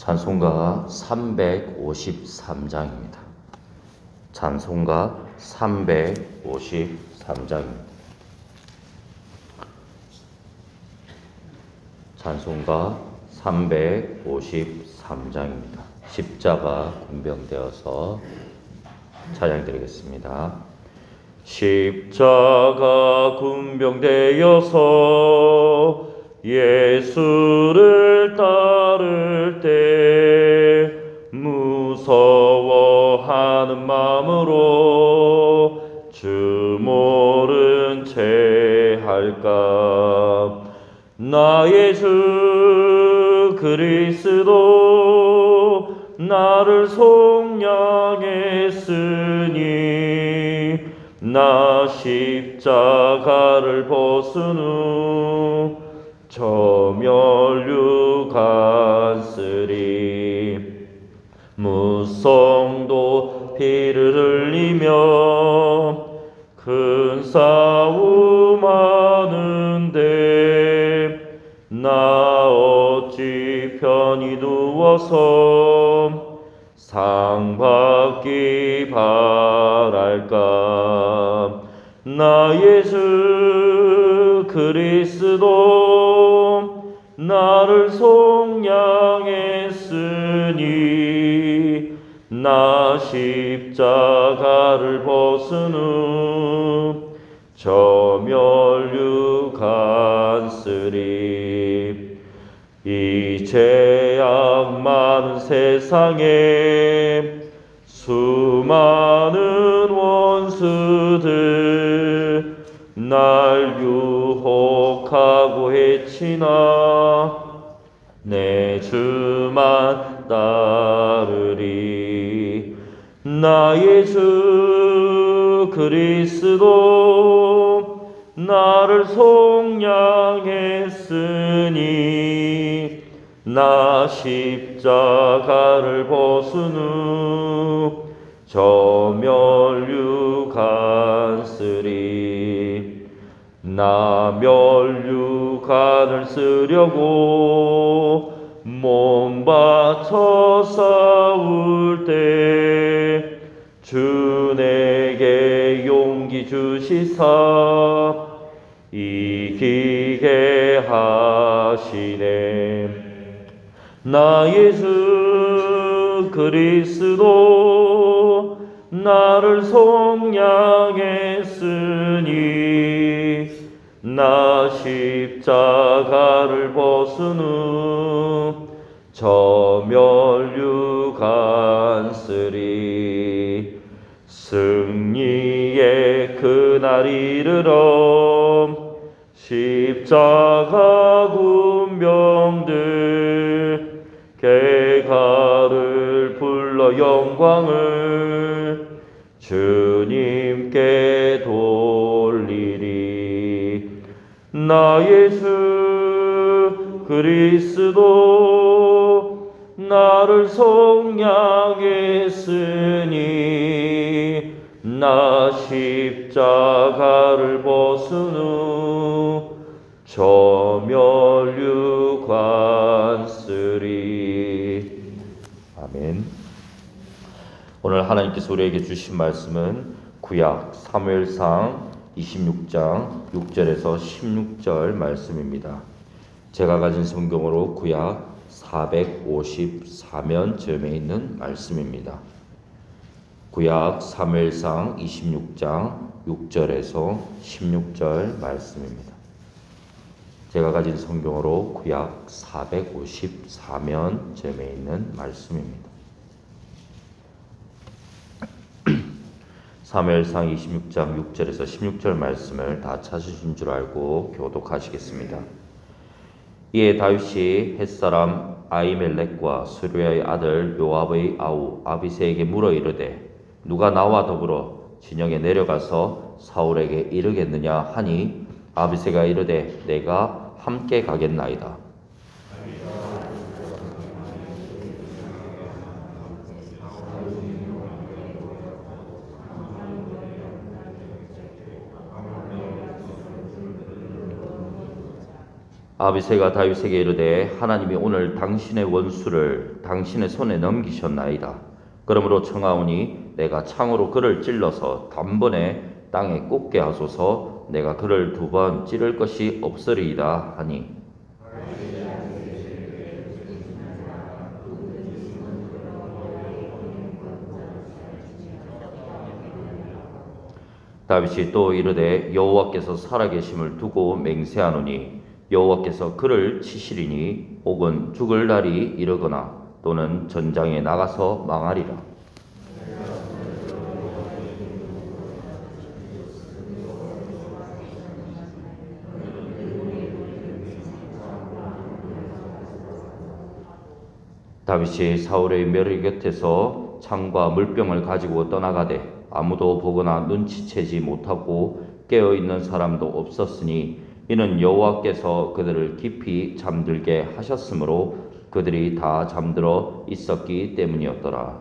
찬송가 353장입니다. 찬송가 353장입니다. 찬송가 353장입니다. 십자가 군병되어서 찬양드리겠습니다. 십자가 군병되어서 예수를 따를 때 무서워하는 마음으로 주 모른 채 할까. 나의 주 그리스도 나를 속량했으니 나 십자가를 벗은 후 저 멸류 갔으리. 무성도 피를 흘리며 큰 싸움 하는데 나 어찌 편히 누워서 상 받기 바랄까. 나의 주 그리스도 나를 속량했으니 나 십자가를 벗은 후 저 멸류 갔으리. 이 죄악 많은 세상에 수많은 원수들 날 유혹하고 해치나 내 주만 따르리. 나의 주 그리스도 나를 속량했으니 나 십자가를 벗은 후 저 멸류 갔으리. 나 멸류관을 쓰려고 몸 바쳐 싸울 때 주 내게 용기 주시사 이기게 하시네. 나의 주 그리스도 나를 속량했으니 나 십자가를 벗은 후 저 멸류 갔으리. 승리의 그날 이르러 십자가 군병들 개가를 불러 영광을 주님께 돌리리. 나의 주 그리스도 나를 속량했으니 나 십자가를 벗은 후 저 멸류 갔으리. 아멘. 오늘 하나님께서 우리에게 주신 말씀은 구약 사무엘상 26장 6절에서 16절 말씀입니다. 제가 가진 성경으로 구약 454면쯤에 있는 말씀입니다. 구약 사무엘상 26장 6절에서 16절 말씀입니다. 제가 가진 성경으로 구약 454면쯤에 있는 말씀입니다. 사무엘상 26장 6절에서 16절 말씀을 다 찾으신 줄 알고 교독하시겠습니다. 이에 다윗이 햇사람 아히멜렉과 수르야의 아들 요압의 아우 아비새에게 물어 이르되 누가 나와 더불어 진영에 내려가서 사울에게 이르겠느냐 하니 아비새가 이르되 내가 함께 가겠나이다. 아비새가 다윗에게 이르되 하나님이 오늘 당신의 원수를 당신의 손에 넘기셨나이다. 그러므로 청하오니 내가 창으로 그를 찔러서 단번에 땅에 꽂게 하소서. 내가 그를 2번 찌를 것이 없으리이다 하니 다윗이 또 이르되 여호와께서 살아계심을 두고 맹세하노니 여호와께서 그를 치시리니 혹은 죽을 날이 이르거나 또는 전장에 나가서 망하리라. 다윗이 사울의 멸의 곁에서 창과 물병을 가지고 떠나가되 아무도 보거나 눈치채지 못하고 깨어있는 사람도 없었으니 이는 여호와께서 그들을 깊이 잠들게 하셨으므로 그들이 다 잠들어 있었기 때문이었더라.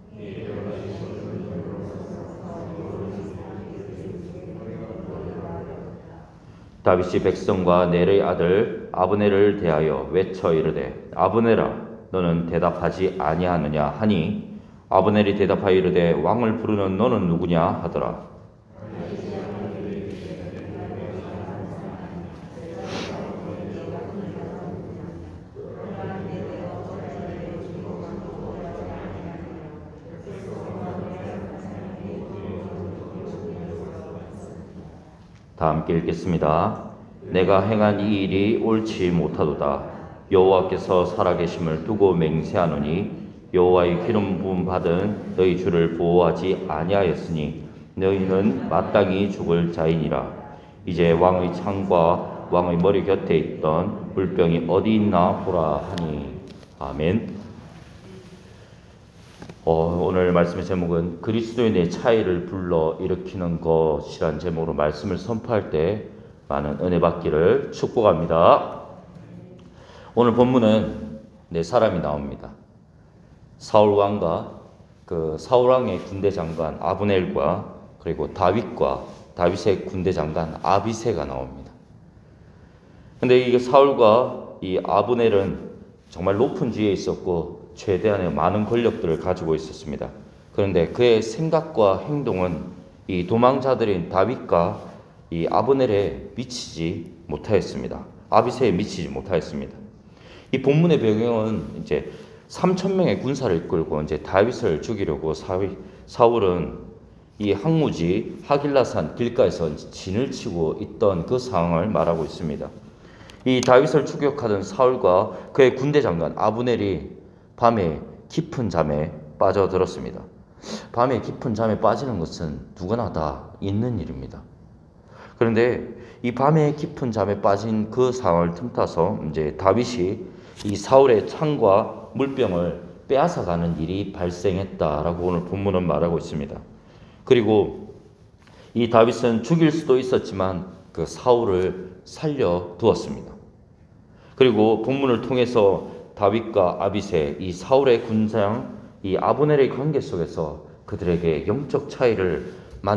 다윗이 백성과 넬의 아들 아브넬을 대하여 외쳐 이르되 아브넬아 너는 대답하지 아니하느냐 하니 아브넬이 대답하여 이르되 왕을 부르는 너는 누구냐 하더라. 다 함께 읽겠습니다. 내가 행한 이 일이 옳지 못하도다. 여호와께서 살아계심을 두고 맹세하노니 여호와의 기름 부음 받은 너희 주를 보호하지 아니하였으니 너희는 마땅히 죽을 자이니라. 이제 왕의 창과 왕의 머리 곁에 있던 물병이 어디 있나 보라 하니. 아멘. 오늘 말씀의 제목은 그리스도인의 차이를 불러 일으키는 것이란 제목으로 말씀을 선포할 때 많은 은혜 받기를 축복합니다. 오늘 본문은 네 사람이 나옵니다. 사울 왕과 그 사울 왕의 군대 장관 아브넬과 그리고 다윗과 다윗의 군대 장관 아비새가 나옵니다. 근데 이 사울과 이 아브넬은 정말 높은 지위에 있었고 최대한의 많은 권력들을 가지고 있었습니다. 그런데 그의 생각과 행동은 이 도망자들인 다윗과 이 아브넬에 미치지 못하였습니다. 아비새에 미치지 못하였습니다. 이 본문의 배경은 이제 3,000명의 군사를 이끌고 이제 다윗을 죽이려고 사울은 이 항무지 하길라산 길가에서 진을 치고 있던 그 상황을 말하고 있습니다. 이 다윗을 추격하던 사울과 그의 군대 장관 아브넬이 밤에 깊은 잠에 빠져들었습니다. 밤에 깊은 잠에 빠지는 것은 누구나 다 있는 일입니다. 그런데 이 밤에 깊은 잠에 빠진 그 상황을 틈타서 이제 다윗이 이 사울의 창과 물병을 빼앗아가는 일이 발생했다라고 오늘 본문은 말하고 있습니다. 그리고 이 다윗은 죽일 수도 있었지만 그 사울을 살려두었습니다. 그리고 본문을 통해서 다윗과 아비새, 이 사울의 군장, 이 아브넬의 관계 속에서 그들에게 영적 차이를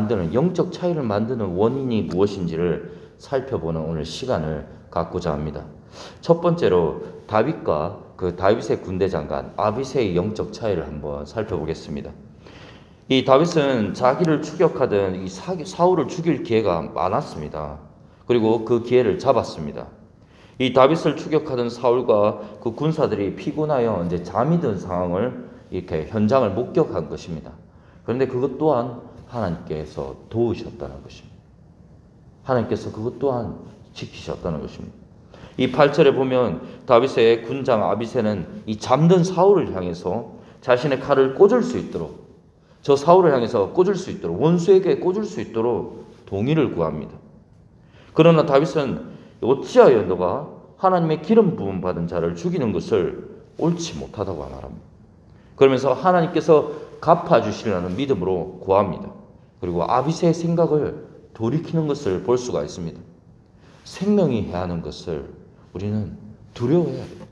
만드는 원인이 무엇인지를 살펴보는 오늘 시간을 갖고자 합니다. 첫 번째로 다윗과 그 다윗의 군대 장관 아비새의 영적 차이를 한번 살펴보겠습니다. 이 다윗은 자기를 추격하던 이 사울을 죽일 기회가 많았습니다. 그리고 그 기회를 잡았습니다. 이 다윗을 추격하던 사울과 그 군사들이 피곤하여 이제 잠이 든 상황을 이렇게 현장을 목격한 것입니다. 그런데 그것 또한 하나님께서 도우셨다는 것입니다. 하나님께서 그것 또한 지키셨다는 것입니다. 이 8절에 보면 다윗의 군장 아비새는 이 잠든 사울을 향해서 자신의 칼을 꽂을 수 있도록 저 사울을 향해서 꽂을 수 있도록 원수에게 꽂을 수 있도록 동의를 구합니다. 그러나 다윗은 어찌하여 너가 하나님의 기름 부음 받은 자를 죽이는 것을 옳지 못하다고 말합니다. 그러면서 하나님께서 갚아주시려는 믿음으로 구합니다. 그리고 아비새의 생각을 돌이키는 것을 볼 수가 있습니다. 생명이 해야 하는 것을 우리는 두려워해야 돼요.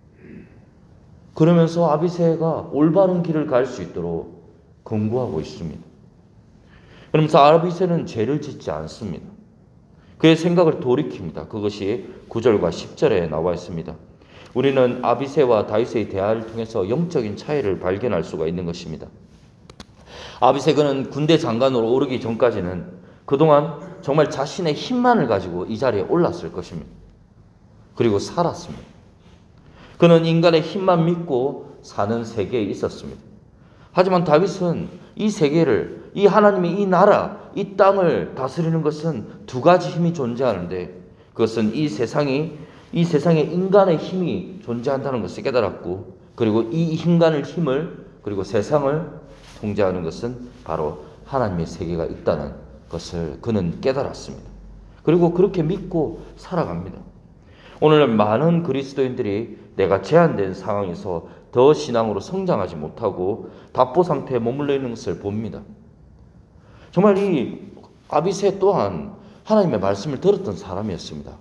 그러면서 아비새가 올바른 길을 갈 수 있도록 권고하고 있습니다. 그러면서 아비새는 죄를 짓지 않습니다. 그의 생각을 돌이킵니다. 그것이 9절과 10절에 나와 있습니다. 우리는 아비새와 다윗의 대화를 통해서 영적인 차이를 발견할 수가 있는 것입니다. 아비새 그는 군대 장관으로 오르기 전까지는 그동안 정말 자신의 힘만을 가지고 이 자리에 올랐을 것입니다. 그리고 살았습니다. 그는 인간의 힘만 믿고 사는 세계에 있었습니다. 하지만 다윗은 이 세계를, 이 하나님의 이 나라, 이 땅을 다스리는 것은 두 가지 힘이 존재하는데, 그것은 이 세상에 인간의 힘이 존재한다는 것을 깨달았고, 그리고 이 인간의 힘을, 그리고 세상을 통제하는 것은 바로 하나님의 세계가 있다는 것을 그는 깨달았습니다. 그리고 그렇게 믿고 살아갑니다. 오늘 많은 그리스도인들이 내가 제한된 상황에서 더 신앙으로 성장하지 못하고 답보 상태에 머물러 있는 것을 봅니다. 정말 이 아비새 또한 하나님의 말씀을 들었던 사람이었습니다.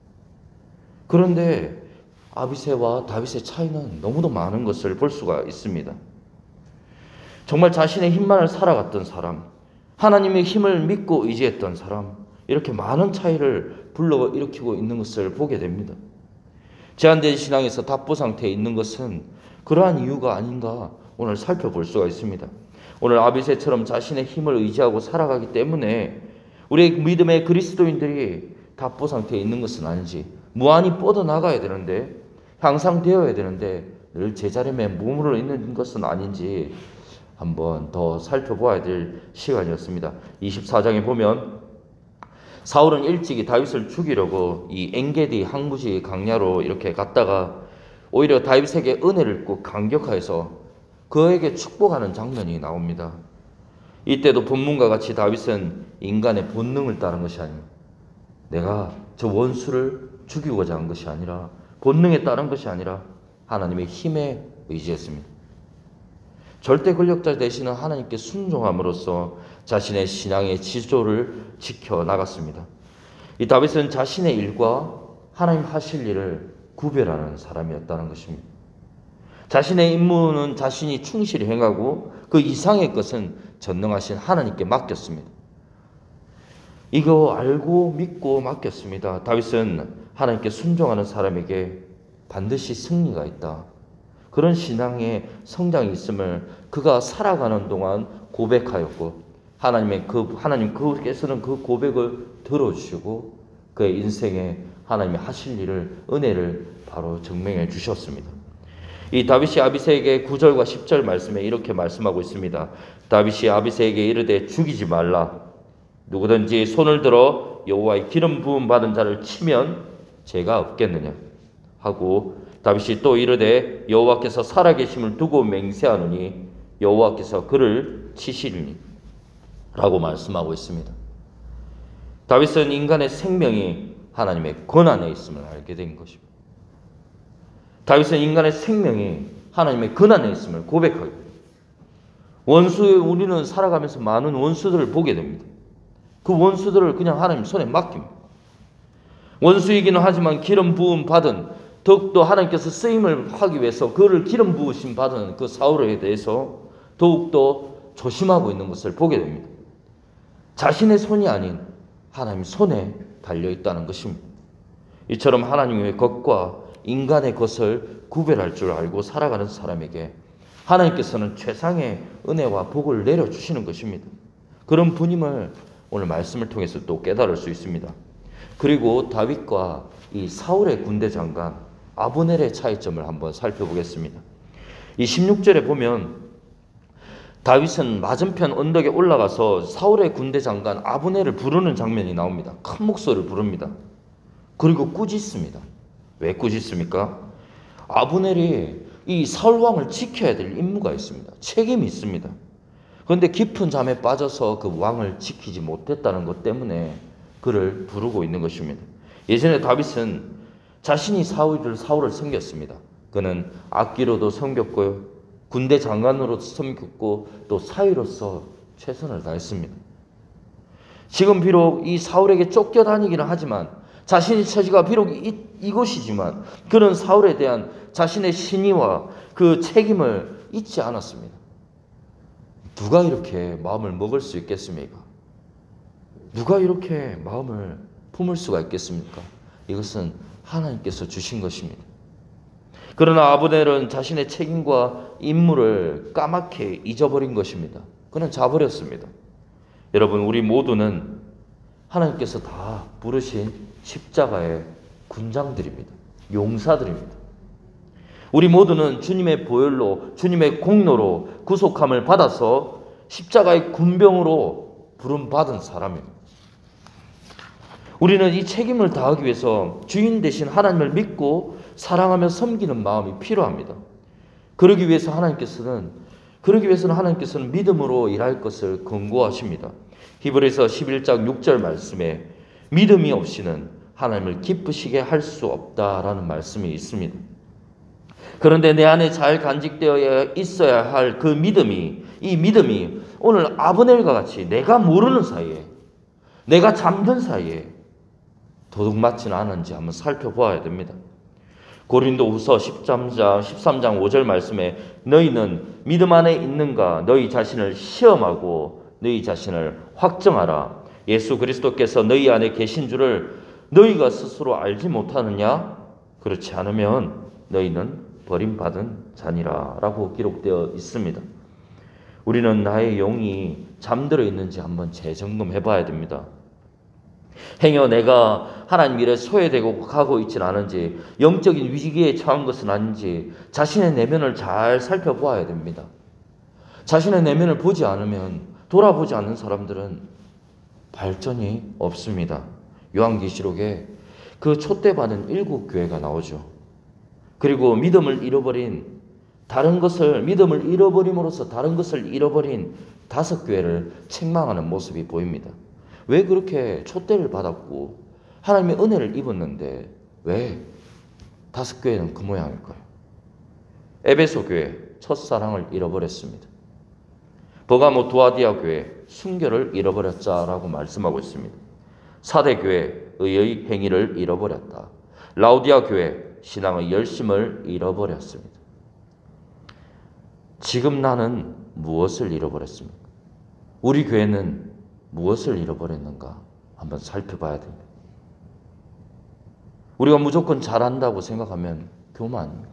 그런데 아비새와 다윗의 차이는 너무도 많은 것을 볼 수가 있습니다. 정말 자신의 힘만을 살아갔던 사람, 하나님의 힘을 믿고 의지했던 사람, 이렇게 많은 차이를 불러일으키고 있는 것을 보게 됩니다. 제한된 신앙에서 답보 상태에 있는 것은 그러한 이유가 아닌가 오늘 살펴볼 수가 있습니다. 오늘 아비새처럼 자신의 힘을 의지하고 살아가기 때문에 우리의 믿음의 그리스도인들이 답보 상태에 있는 것은 아닌지, 무한히 뻗어나가야 되는데, 향상되어야 되는데 늘 제자리에 머물러 있는 것은 아닌지 한번 더 살펴보아야 될 시간이었습니다. 24장에 보면 사울은 일찍이 다윗을 죽이려고 이 엔게디 항구지 강야로 이렇게 갔다가 오히려 다윗에게 은혜를 꼭 감격하여서 그에게 축복하는 장면이 나옵니다. 이때도 본문과 같이 다윗은 인간의 본능을 따른 것이 아닙니다. 내가 저 원수를 죽이고자 한 것이 아니라, 본능에 따른 것이 아니라 하나님의 힘에 의지했습니다. 절대 권력자 되시는 하나님께 순종함으로써 자신의 신앙의 지조를 지켜나갔습니다. 이 다윗은 자신의 일과 하나님 하실 일을 구별하는 사람이었다는 것입니다. 자신의 임무는 자신이 충실히 행하고 그 이상의 것은 전능하신 하나님께 맡겼습니다. 이거 알고 믿고 맡겼습니다. 다윗은 하나님께 순종하는 사람에게 반드시 승리가 있다, 그런 신앙의 성장이 있음을 그가 살아가는 동안 고백하였고, 하나님께서는 그 고백을 들어주시고 그의 인생에 하나님이 하실 일을, 은혜를 바로 증명해 주셨습니다. 이 다윗이 아비새에게 9절과 10절 말씀에 이렇게 말씀하고 있습니다. 다윗이 아비새에게 이르되 죽이지 말라. 누구든지 손을 들어 여호와의 기름 부음 받은 자를 치면 죄가 없겠느냐 하고, 다윗이 또 이르되 여호와께서 살아계심을 두고 맹세하노니 여호와께서 그를 치시리니 라고 말씀하고 있습니다. 다윗은 인간의 생명이 하나님의 권한에 있음을 알게 된 것입니다. 다윗은 인간의 생명이 하나님의 권한에 있음을 고백하고, 우리는 살아가면서 많은 원수들을 보게 됩니다. 그 원수들을 그냥 하나님 손에 맡깁니다. 원수이기는 하지만 기름 부음 받은, 더욱더 하나님께서 쓰임을 하기 위해서 그를 기름 부으심 받은 그 사울에 대해서 더욱더 조심하고 있는 것을 보게 됩니다. 자신의 손이 아닌 하나님 손에 달려있다는 것입니다. 이처럼 하나님의 것과 인간의 것을 구별할 줄 알고 살아가는 사람에게 하나님께서는 최상의 은혜와 복을 내려주시는 것입니다. 그런 분임을 오늘 말씀을 통해서 또 깨달을 수 있습니다. 그리고 다윗과 이 사울의 군대 장관 아브넬의 차이점을 한번 살펴보겠습니다. 이 16절에 보면 다윗은 맞은편 언덕에 올라가서 사울의 군대 장관 아브넬을 부르는 장면이 나옵니다. 큰 목소리를 부릅니다. 그리고 꾸짖습니다. 왜 꾸짖습니까? 아브넬이 이 사울 왕을 지켜야 될 임무가 있습니다. 책임이 있습니다. 그런데 깊은 잠에 빠져서 그 왕을 지키지 못했다는 것 때문에 그를 부르고 있는 것입니다. 예전에 다윗은 자신이 사울을 섬겼습니다. 그는 악기로도 섬겼고요, 군대 장관으로도 섬겼고, 또 사위로서 최선을 다했습니다. 지금 비록 이 사울에게 쫓겨다니기는 하지만, 자신의 처지가 비록 이곳이지만 그는 사울에 대한 자신의 신의와 그 책임을 잊지 않았습니다. 누가 이렇게 마음을 먹을 수 있겠습니까? 누가 이렇게 마음을 품을 수가 있겠습니까? 이것은 하나님께서 주신 것입니다. 그러나 아브넬은 자신의 책임과 임무를 까맣게 잊어버린 것입니다. 그는 자버렸습니다. 여러분, 우리 모두는 하나님께서 다 부르신 십자가의 군장들입니다. 용사들입니다. 우리 모두는 주님의 보혈로, 주님의 공로로 구속함을 받아서 십자가의 군병으로 부름받은 사람입니다. 우리는 이 책임을 다하기 위해서 주인 대신 하나님을 믿고 사랑하며 섬기는 마음이 필요합니다. 그러기 위해서는 하나님께서는 믿음으로 일할 것을 권고하십니다. 히브리서 11장 6절 말씀에 믿음이 없이는 하나님을 기쁘시게 할 수 없다라는 말씀이 있습니다. 그런데 내 안에 잘 간직되어 있어야 할 그 믿음이, 이 믿음이 오늘 아브넬과 같이 내가 모르는 사이에, 내가 잠든 사이에 도둑맞지는 않은지 한번 살펴보아야 됩니다. 고린도후서 13장 5절 말씀에 너희는 믿음 안에 있는가 너희 자신을 시험하고 너희 자신을 확정하라. 예수 그리스도께서 너희 안에 계신 줄을 너희가 스스로 알지 못하느냐? 그렇지 않으면 너희는 버림받은 자니라 라고 기록되어 있습니다. 우리는 나의 영이 잠들어 있는지 한번 재점검해 봐야 됩니다. 행여 내가 하나님 일에 소외되고 가고 있지는 않은지, 영적인 위기에 처한 것은 아닌지 자신의 내면을 잘 살펴보아야 됩니다. 자신의 내면을 보지 않으면, 돌아보지 않는 사람들은 발전이 없습니다. 요한계시록에 그 촛대받은 7교회가 나오죠. 그리고 믿음을 잃어버림으로써 다른 것을 잃어버린 5교회를 책망하는 모습이 보입니다. 왜 그렇게 촛대를 받았고 하나님의 은혜를 입었는데 왜 5교회는 그 모양일까요? 에베소 교회 첫사랑을 잃어버렸습니다. 버가모 두아디아 교회 순결을 잃어버렸자라고 말씀하고 있습니다. 사대 교회 의의 행위를 잃어버렸다. 라우디아 교회 신앙의 열심을 잃어버렸습니다. 지금 나는 무엇을 잃어버렸습니까? 우리 교회는 무엇을 잃어버렸는가 한번 살펴봐야 됩니다. 우리가 무조건 잘한다고 생각하면 교만입니다.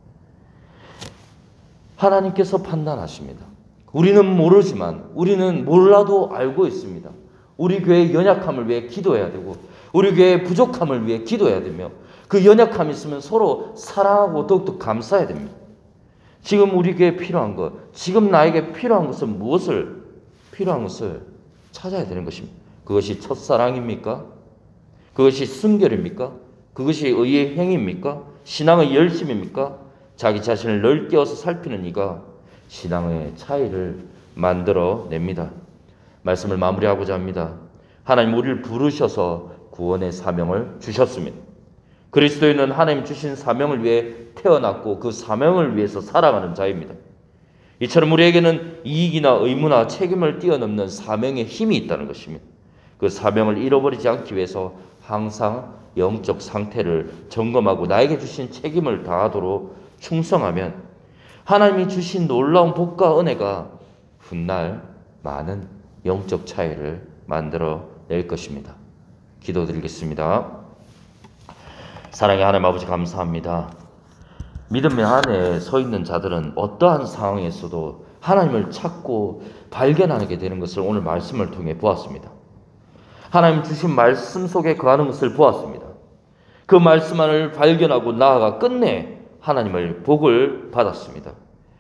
하나님께서 판단하십니다. 우리는 모르지만, 우리는 몰라도 알고 있습니다. 우리 교회의 연약함을 위해 기도해야 되고, 우리 교회의 부족함을 위해 기도해야 되며, 그 연약함이 있으면 서로 사랑하고 더욱더 감사해야 됩니다. 지금 우리 교회에 필요한 것, 지금 나에게 필요한 것은 필요한 것을 찾아야 되는 것입니다. 그것이 첫사랑입니까? 그것이 순결입니까? 그것이 의의 행위입니까? 신앙의 열심입니까? 자기 자신을 널 깨워서 살피는 이가 신앙의 차이를 만들어냅니다. 말씀을 마무리하고자 합니다. 하나님 우리를 부르셔서 구원의 사명을 주셨습니다. 그리스도인은 하나님 주신 사명을 위해 태어났고 그 사명을 위해서 살아가는 자입니다. 이처럼 우리에게는 이익이나 의무나 책임을 뛰어넘는 사명의 힘이 있다는 것입니다. 그 사명을 잃어버리지 않기 위해서 항상 영적 상태를 점검하고 나에게 주신 책임을 다하도록 충성하면 하나님이 주신 놀라운 복과 은혜가 훗날 많은 영적 차이를 만들어낼 것입니다. 기도드리겠습니다. 사랑의 하나님 아버지 감사합니다. 믿음의 안에 서 있는 자들은 어떠한 상황에서도 하나님을 찾고 발견하게 되는 것을 오늘 말씀을 통해 보았습니다. 하나님 주신 말씀 속에 거하는 것을 보았습니다. 그 말씀을 발견하고 나아가 끝내 하나님의 복을 받았습니다.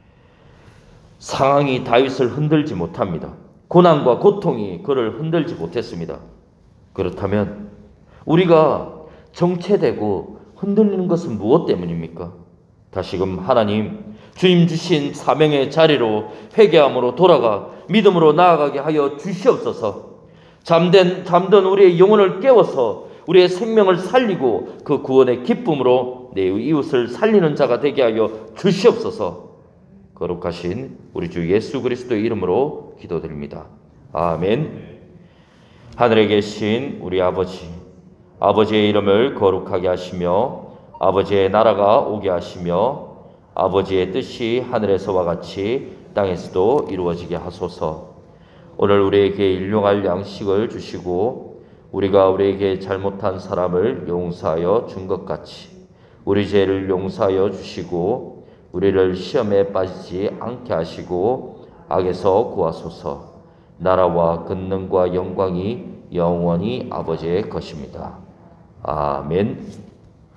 상황이 다윗을 흔들지 못합니다. 고난과 고통이 그를 흔들지 못했습니다. 그렇다면 우리가 정체되고 흔들리는 것은 무엇 때문입니까? 다시금 하나님 주님 주신 사명의 자리로 회개함으로 돌아가 믿음으로 나아가게 하여 주시옵소서. 잠든 우리의 영혼을 깨워서 우리의 생명을 살리고 그 구원의 기쁨으로 내 이웃을 살리는 자가 되게 하여 주시옵소서. 거룩하신 우리 주 예수 그리스도의 이름으로 기도드립니다. 아멘. 하늘에 계신 우리 아버지의 이름을 거룩하게 하시며 아버지의 나라가 오게 하시며 아버지의 뜻이 하늘에서와 같이 땅에서도 이루어지게 하소서. 오늘 우리에게 일용할 양식을 주시고 우리가 우리에게 잘못한 사람을 용서하여 준 것 같이 우리 죄를 용서하여 주시고 우리를 시험에 빠지지 않게 하시고 악에서 구하소서. 나라와 권능과 영광이 영원히 아버지의 것입니다. 아멘.